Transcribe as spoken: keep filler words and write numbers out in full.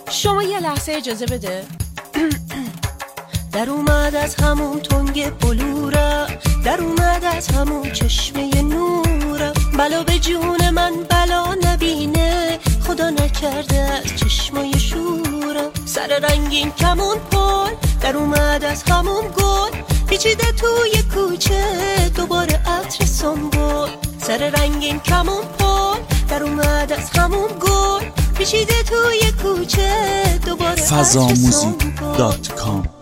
شما یه لحظه اجازه بده. در اومد از همون تنگ بلورم، در اومد از همون چشمه نورم، بلا به جون من بلا نبینه، خدا نکرده از چشمای شورم. سر رنگین کمون پل در اومد از همون گل، پیچیده توی کوچه دوباره عطر سنبول. سر رنگین کمون پل در اومد از همون گل، پیچیده توی کوچه دوباره عطر سنبول. فضاموزیک دات کام